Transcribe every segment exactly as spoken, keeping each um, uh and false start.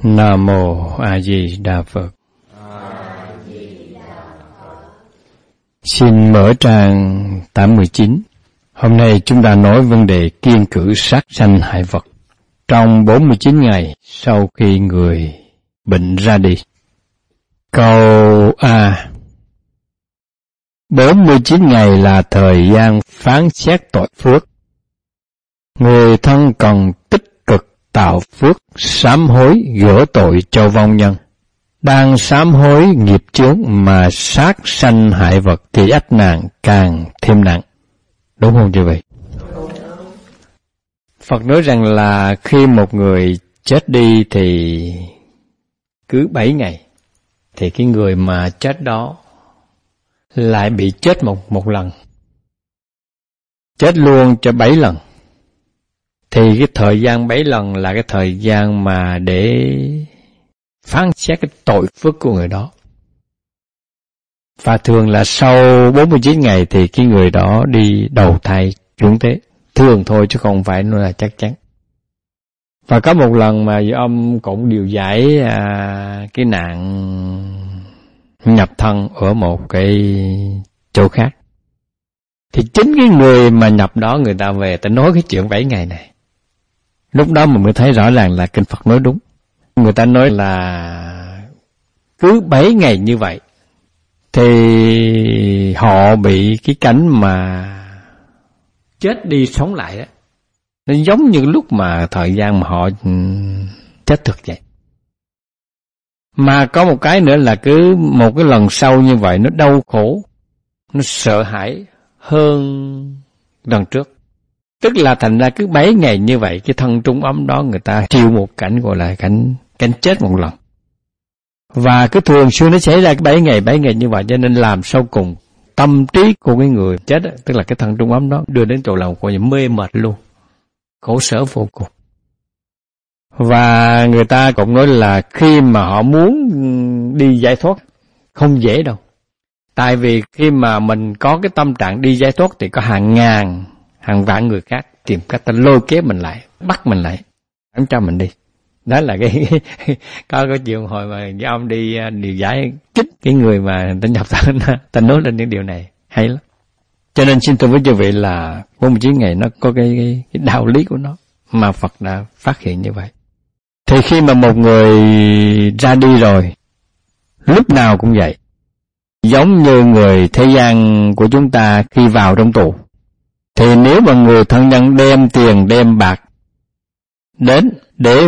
Nam Mô A Di Đà Phật. Xin mở trang tám mươi chín. Hôm nay chúng ta nói vấn đề kiêng cữ sát sanh hại vật. Trong bốn mươi chín ngày sau khi người bệnh ra đi. Câu A. bốn mươi chín ngày là thời gian phán xét tội phước. Người thân cần tích cực tạo phước, sám hối gỡ tội cho vong nhân. Đang sám hối nghiệp chướng mà sát sanh hại vật thì ách nạn càng thêm nặng. Đúng không chị vị? Phật nói rằng là khi một người chết đi thì cứ bảy ngày thì cái người mà chết đó lại bị chết một một lần. Chết luôn cho bảy lần. Thì cái thời gian bảy lần là cái thời gian mà để phán xét cái tội phước của người đó. Và thường là sau bốn mươi chín ngày thì cái người đó đi đầu thai chuyển thế. Thường thôi chứ không phải nó là chắc chắn. Và có một lần mà ông cũng điều giải à, cái nạn nhập thân ở một cái chỗ khác. Thì chính cái người mà nhập đó người ta về ta nói cái chuyện bảy ngày này. Lúc đó mình mới thấy rõ ràng là Kinh Phật nói đúng. Người ta nói là cứ bảy ngày như vậy thì họ bị cái cảnh mà chết đi sống lại đó. Nó giống như lúc mà thời gian mà họ chết thực vậy. Mà có một cái nữa là cứ một cái lần sau như vậy nó đau khổ, nó sợ hãi hơn lần trước. Tức là thành ra cứ bảy ngày như vậy, cái thân trung ấm đó người ta chịu một cảnh gọi là cảnh cảnh chết một lần. Và cứ thường xuyên nó xảy ra cái bảy ngày, bảy ngày như vậy cho nên làm sau cùng tâm trí của cái người chết, tức là cái thân trung ấm đó đưa đến chỗ lòng coi như mê mệt luôn, khổ sở vô cùng. Và người ta cũng nói là khi mà họ muốn đi giải thoát không dễ đâu. Tại vì khi mà mình có cái tâm trạng đi giải thoát thì có hàng ngàn, hàng vạn người khác tìm cách ta lôi kéo mình lại, bắt mình lại, không cho mình đi. Đó là cái có cái chuyện hồi mà với ông đi điều giải kích cái người mà ta nhập thân, ta nói lên những điều này hay lắm. Cho nên xin thưa với quý vị là bốn mươi chín ngày nó có cái, cái, cái đạo lý của nó mà Phật đã phát hiện như vậy. Thì khi mà một người ra đi rồi, lúc nào cũng vậy. Giống như người thế gian của chúng ta khi vào trong tù. Thì nếu mà người thân nhân đem tiền, đem bạc đến để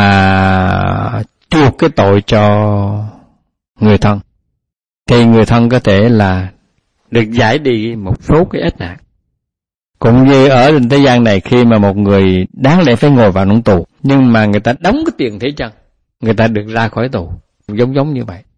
mà chuộc cái tội cho người thân, thì người thân có thể là được giải đi một số cái ách nạn. Cũng như ở trên thế gian này khi mà một người đáng lẽ phải ngồi vào trong tù, nhưng mà người ta đóng cái tiền thế chân, người ta được ra khỏi tù, giống giống như vậy.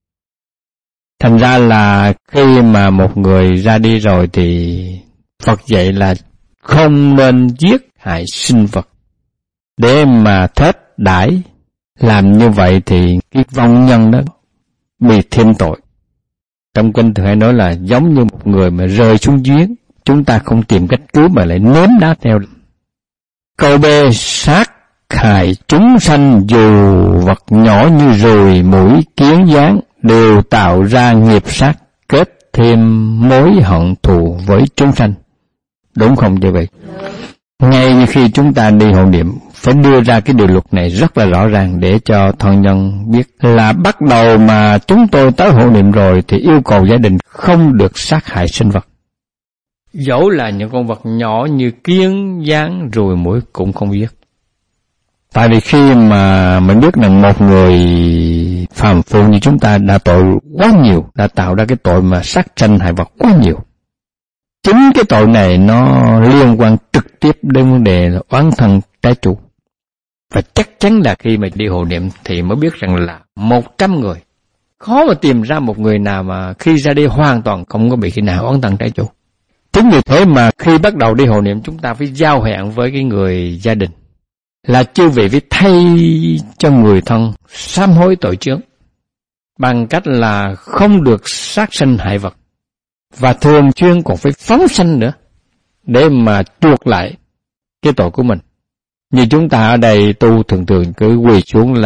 Thành ra là khi mà một người ra đi rồi thì Phật dạy là không nên giết hại sinh vật để mà thết đãi. Làm như vậy thì cái vong nhân đó bị thêm tội. Trong kinh thường hay nói là giống như một người mà rơi xuống giếng, chúng ta không tìm cách cứu mà lại ném đá theo. Câu B. Sát hại chúng sanh dù vật nhỏ như ruồi, muỗi, kiến, gián đều tạo ra nghiệp sát, kết thêm mối hận thù với chúng sanh. Đúng không như vậy? Ngay như khi chúng ta đi hộ niệm, phải đưa ra cái điều luật này rất là rõ ràng để cho thân nhân biết là bắt đầu mà chúng tôi tới hộ niệm rồi thì yêu cầu gia đình không được sát hại sinh vật. Dẫu là những con vật nhỏ như kiến, gián, ruồi, muỗi cũng không giết. Tại vì khi mà mình biết rằng một người phàm phu như chúng ta đã tội quá nhiều, đã tạo ra cái tội mà sát sanh hại vật quá nhiều. Chính cái tội này nó liên quan trực tiếp đến vấn đề là oán thân trái chủ. Và chắc chắn là khi mà đi hộ niệm thì mới biết rằng là một trăm người, khó mà tìm ra một người nào mà khi ra đi hoàn toàn không có bị cái nào oán thân trái chủ. Chính vì thế mà khi bắt đầu đi hộ niệm chúng ta phải giao hẹn với cái người gia đình là chư vị phải thay cho người thân sám hối tội chướng bằng cách là không được sát sanh hại vật, và thường xuyên còn phải phóng sanh nữa để mà chuộc lại cái tội của mình. Như chúng ta ở đây tu thường thường cứ quỳ xuống là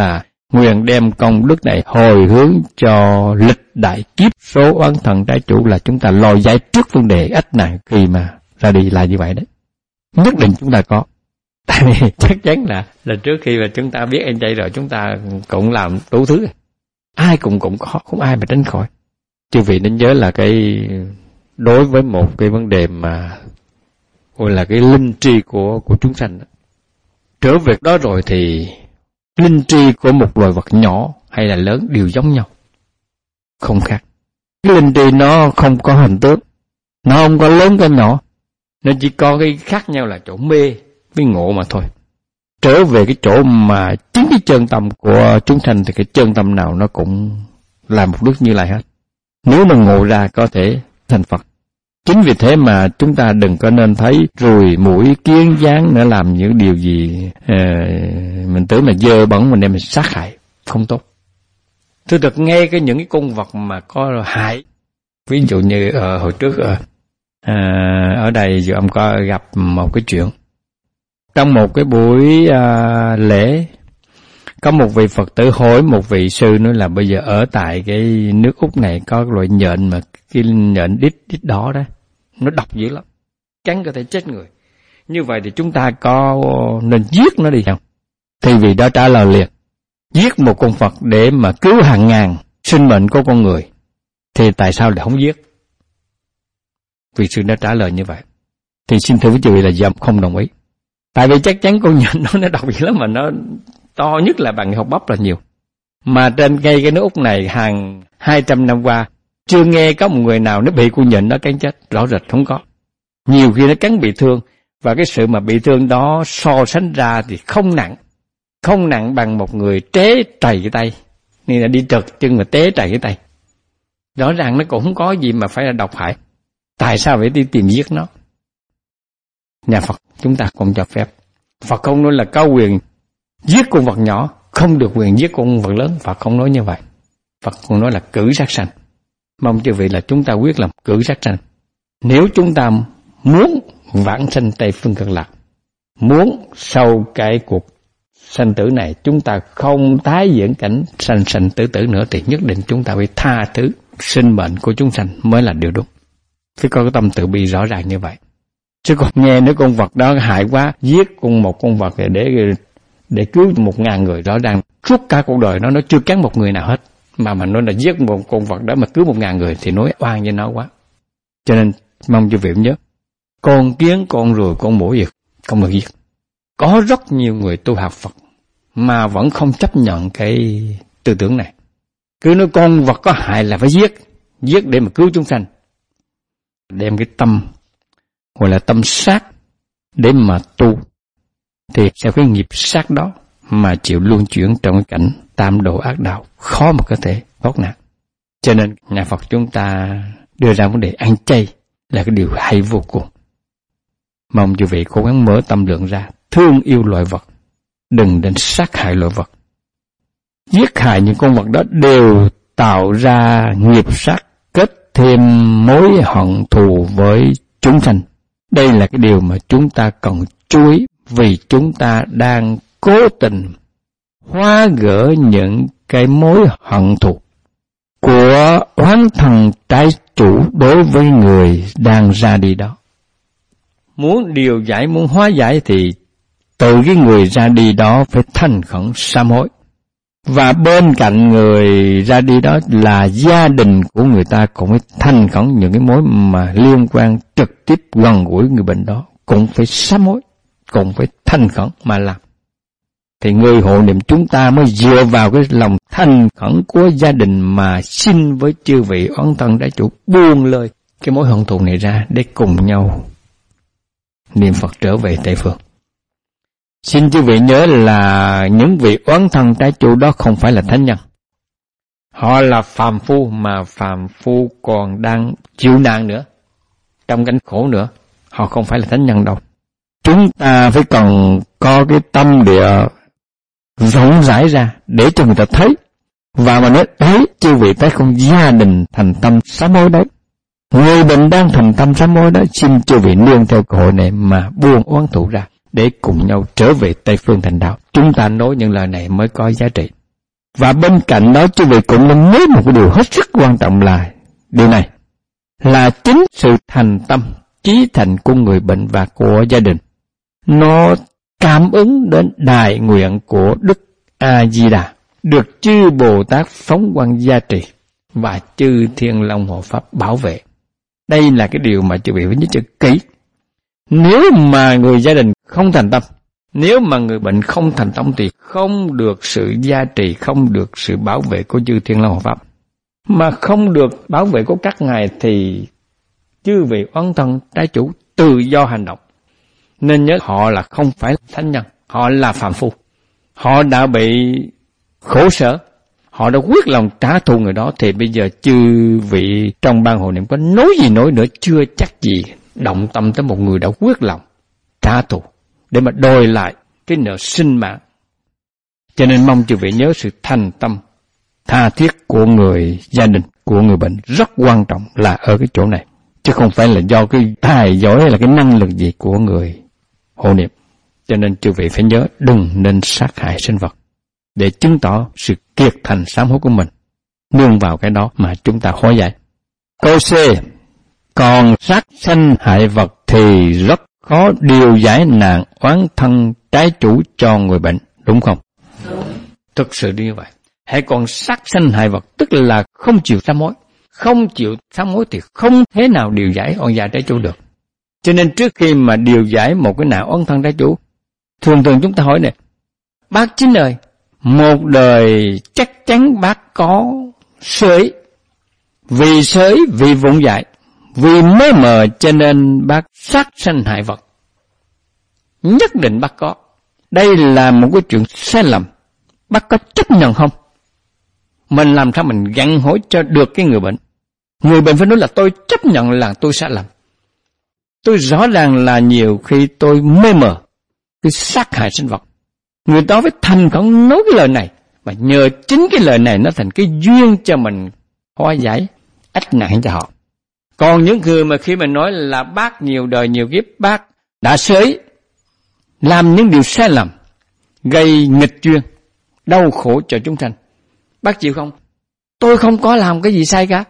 nguyện đem công đức này hồi hướng cho lịch đại kiếp số oán thần trái chủ, là chúng ta lo giải trước vấn đề ách nạn khi mà ra đi là như vậy đấy. Nhất định chúng ta có. Tại vì chắc chắn là là trước khi mà chúng ta biết en gi rồi, chúng ta cũng làm đủ thứ. Ai cũng cũng có, không ai mà tránh khỏi. Chư vị nên nhớ là cái đối với một cái vấn đề mà gọi là cái linh tri của của chúng sanh đó. Trở về đó rồi thì linh tri của một loài vật nhỏ hay là lớn đều giống nhau, không khác. Cái linh tri nó không có hình tướng, nó không có lớn có nhỏ, nó chỉ có cái khác nhau là chỗ mê với ngộ mà thôi. Trở về cái chỗ mà chính cái chân tâm của chúng sanh thì cái chân tâm nào nó cũng là một đức Như Lai hết. Nếu mà ngộ ra có thể thành Phật. Chính vì thế mà chúng ta đừng có nên thấy ruồi mũi kiến gián nữa làm những điều gì uh, mình tưởng là dơ bẩn mình đem mình sát hại, không tốt. Tôi được nghe cái những cái con vật mà có hại, ví dụ như uh, hồi trước uh, uh, ở đây giờ ông có gặp một cái chuyện. Trong một cái buổi uh, lễ, có một vị Phật tử hỏi một vị sư nữa là bây giờ ở tại cái nước Úc này có loại nhện mà cái nhện đít đít đỏ đó, nó độc dữ lắm, cắn có thể chết người. Như vậy thì chúng ta có nên giết nó đi không? Thì vị đó trả lời liền, giết một con Phật để mà cứu hàng ngàn sinh mệnh của con người thì tại sao lại không giết? Vị sư đã trả lời như vậy. Thì xin thưa với quý vị là dầm không đồng ý. Tại vì chắc chắn con nhện nó nó độc dữ lắm, mà nó to nhất là bằng hột bắp là nhiều. Mà trên cây cái nước Úc này hàng hai trăm năm qua chưa nghe có một người nào nó bị con nhện nó cắn chết, rõ rệt không có. Nhiều khi nó cắn bị thương, và cái sự mà bị thương đó so sánh ra thì không nặng, không nặng bằng một người tré trầy cái tay, nên là đi trật chân mà té trầy cái tay. Rõ ràng nó cũng không có gì mà phải là độc hại. Tại sao phải đi tìm giết nó? Nhà Phật chúng ta không cho phép. Phật không nói là có quyền giết con vật nhỏ, không được quyền giết con vật lớn. Phật không nói như vậy. Phật còn nói là cử sát sanh. Mong chư vị là chúng ta quyết làm cử sát sanh. Nếu chúng ta muốn vãng sanh Tây Phương Cực Lạc, muốn sau cái cuộc sanh tử này chúng ta không tái diễn cảnh sanh sanh tử tử nữa, thì nhất định chúng ta phải tha thứ sinh mệnh của chúng sanh mới là điều đúng. Phải có cái tâm từ bi rõ ràng như vậy. Chứ còn nghe nếu con vật đó hại quá, giết con một con vật để để cứu một ngàn người, rõ ràng suốt cả cuộc đời nó nó chưa cắn một người nào hết, mà mà nói là giết một con vật đó mà cứu một ngàn người thì nói oan với nó quá. Cho nên mong chư vị nhớ, con kiến, con ruồi, con muỗi gì không được giết. Có rất nhiều người tu học Phật mà vẫn không chấp nhận cái tư tưởng này. Cứ nói con vật có hại là phải giết, giết để mà cứu chúng sanh. Đem cái tâm gọi là tâm sát để mà tu thì sẽ cái nghiệp sát đó mà chịu luân chuyển trong cái cảnh tam độ ác đạo, khó mà có thể thoát nạn. Cho nên nhà Phật chúng ta đưa ra vấn đề ăn chay là cái điều hay vô cùng. Mong quý vị cố gắng mở tâm lượng ra, thương yêu loài vật, đừng đến sát hại loài vật. Giết hại những con vật đó đều tạo ra nghiệp sát, kết thêm mối hận thù với chúng sanh. Đây là cái điều mà chúng ta cần chú ý, vì chúng ta đang cố tình hóa gỡ những cái mối hận thù của oán thần trái chủ đối với người đang ra đi đó. Muốn điều giải, muốn hóa giải thì từ cái người ra đi đó phải thành khẩn sám hối. Và bên cạnh người ra đi đó là gia đình của người ta cũng phải thành khẩn những cái mối mà liên quan trực tiếp gần gũi người bệnh đó, cũng phải sám hối, cũng phải thành khẩn mà làm. Thì người hộ niệm chúng ta mới dựa vào cái lòng thành khẩn của gia đình mà xin với chư vị oán thần đại chủ buông lời cái mối hận thù này ra để cùng nhau niệm Phật trở về Tây Phương. Xin chư vị nhớ là những vị oán thần trái chủ đó không phải là thánh nhân. Họ là phàm phu, mà phàm phu còn đang chịu nạn nữa, trong cảnh khổ nữa. Họ không phải là thánh nhân đâu. Chúng ta phải cần có cái tâm địa rộng rãi ra để cho người ta thấy. Và mà nói đấy, chư vị thấy không, gia đình thành tâm sám hối đấy. Người bệnh đang thành tâm sám hối đó, xin chư vị nương theo cơ hội này mà buông oán thù ra để cùng nhau trở về Tây Phương thành đạo. Chúng ta nói những lời này mới có giá trị. Và bên cạnh đó quý vị cũng nên nhớ một cái điều hết sức quan trọng là điều này, là chính sự thành tâm, chí thành của người bệnh và của gia đình. Nó cảm ứng đến đại nguyện của Đức A-di-đà, được chư Bồ Tát phóng quang gia trì và chư Thiên Long Hộ Pháp bảo vệ. Đây là cái điều mà quý vị phải nhớ cho kỹ. Nếu mà người gia đình không thành tâm, nếu mà người bệnh không thành tâm thì không được sự gia trì, không được sự bảo vệ của chư Thiên Long Hộ Pháp. Mà không được bảo vệ của các ngài thì chư vị oán thân trái chủ tự do hành động. Nên nhớ họ là không phải thánh nhân, họ là phàm phu. Họ đã bị khổ sở, họ đã quyết lòng trả thù người đó, thì bây giờ chư vị trong ban hộ niệm có nói gì nói nữa, chưa chắc gì động tâm tới một người đã quyết lòng trả thù để mà đòi lại cái nợ sinh mạng. Cho nên mong chư vị nhớ sự thành tâm tha thiết của người gia đình, của người bệnh rất quan trọng là ở cái chỗ này, chứ không phải là do cái tài giỏi hay là cái năng lực gì của người hộ niệm. Cho nên chư vị phải nhớ đừng nên sát hại sinh vật để chứng tỏ sự kiệt thành sám hối của mình. Nương vào cái đó mà chúng ta khó giải. Câu C. Còn sát sanh hại vật thì rất khó điều giải nạn oán thân trái chủ cho người bệnh, đúng không? Đúng. Thực sự như vậy. Hãy còn sát sanh hại vật, tức là không chịu sám hối. Không chịu sám hối thì không thể nào điều giải oan gia trái chủ được. Cho nên trước khi mà điều giải một cái nạn oán thân trái chủ, thường thường chúng ta hỏi này: bác Chính ơi, một đời chắc chắn bác có sới, vì sới, vì vụng dại, vì mê mờ cho nên bác sát sanh hại vật. Nhất định bác có. Đây là một cái chuyện sai lầm. Bác có chấp nhận không? Mình làm sao mình gặn hỏi cho được cái người bệnh? Người bệnh phải nói là tôi chấp nhận là tôi sai lầm. Tôi rõ ràng là nhiều khi tôi mê mờ, tôi sát hại sinh vật. Người đó phải thành khẩn nói cái lời này, và nhờ chính cái lời này nó thành cái duyên cho mình hóa giải ách nạn cho họ. Còn những người mà khi mình nói là bác nhiều đời nhiều kiếp bác đã sới, làm những điều sai lầm, gây nghịch duyên, đau khổ cho chúng sanh, bác chịu không? Tôi không có làm cái gì sai cả.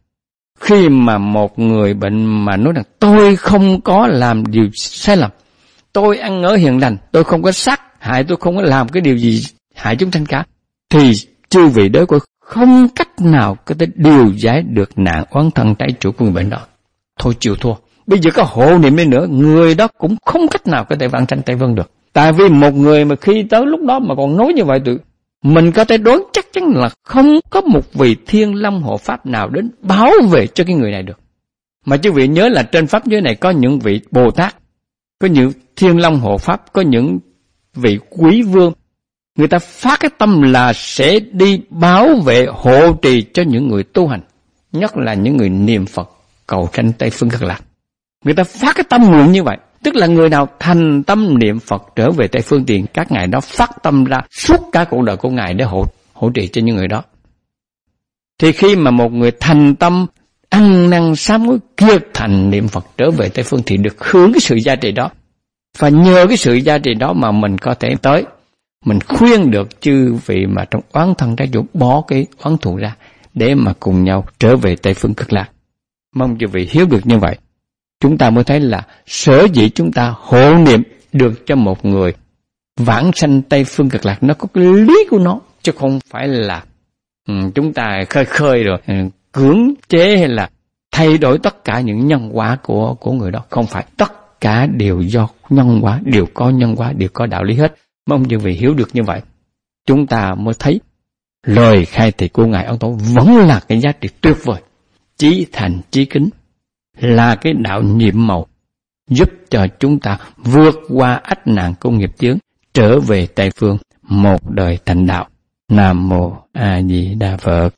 Khi mà một người bệnh mà nói rằng tôi không có làm điều sai lầm, tôi ăn ở hiền lành, tôi không có sát hại, tôi không có làm cái điều gì hại chúng sanh cả, thì chư vị đối của không cách nào có thể điều giải được nạn oán thân trái chủ của người bệnh đó. Thôi chịu thua. Bây giờ có hộ niệm đi nữa, người đó cũng không cách nào có thể vãng sanh Tây Phương được. Tại vì một người mà khi tới lúc đó mà còn nói như vậy, tự mình có thể đoán chắc chắn là không có một vị Thiên Long Hộ Pháp nào đến bảo vệ cho cái người này được. Mà quý vị nhớ là trên pháp giới này có những vị Bồ Tát, có những Thiên Long Hộ Pháp, có những vị quý vương. Người ta phát cái tâm là sẽ đi bảo vệ hộ trì cho những người tu hành, nhất là những người niệm Phật cầu sanh Tây Phương Cực Lạc. Người ta phát cái tâm nguyện như vậy, tức là người nào thành tâm niệm Phật trở về Tây Phương Tiền, các ngài đó phát tâm ra suốt cả cuộc đời của ngài để hộ hộ trì cho những người đó. Thì khi mà một người thành tâm ăn năn sám hối kiệt thành niệm Phật trở về Tây Phương thì được hưởng cái sự gia trì đó. Và nhờ cái sự gia trì đó mà mình có thể tới, mình khuyên được chư vị mà trong oán thân trái chủ bỏ cái oán thù ra để mà cùng nhau trở về Tây Phương Cực Lạc. Mong chư vị hiểu được như vậy, chúng ta mới thấy là sở dĩ chúng ta hộ niệm được cho một người vãng sanh Tây Phương Cực Lạc nó có cái lý của nó, chứ không phải là um, chúng ta khơi khơi rồi um, cưỡng chế hay là thay đổi tất cả những nhân quả của của người đó. Không phải, tất cả đều do nhân quả, đều có nhân quả, đều có đạo lý hết. Mong chư vị hiểu được như vậy, chúng ta mới thấy lời khai thị của Ngài Ấn Tổ vẫn là cái giá trị tuyệt vời. Chí thành chí kính là cái đạo nhiệm màu giúp cho chúng ta vượt qua ách nạn của nghiệp chướng, trở về Tây Phương một đời thành đạo. Nam mô A Di Đà Phật.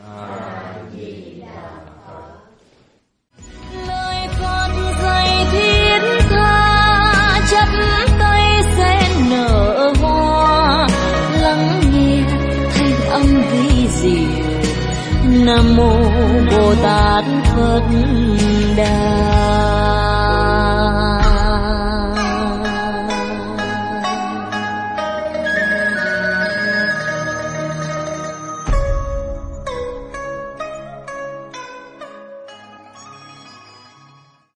Lời Phật dạy thiết tha, chắp tay sen nở hoa, lắng nghe thanh âm vi diệu. Nam mô Bồ Tát Phật Đà.